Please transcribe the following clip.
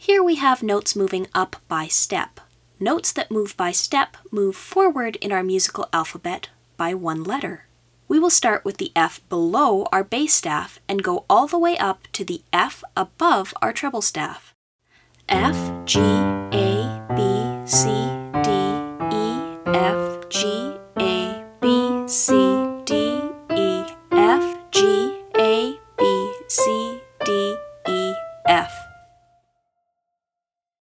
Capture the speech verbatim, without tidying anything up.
Here we have notes moving up by step. Notes that move by step move forward in our musical alphabet by one letter. We will start with the F below our bass staff and go all the way up to the F above our treble staff. F, G,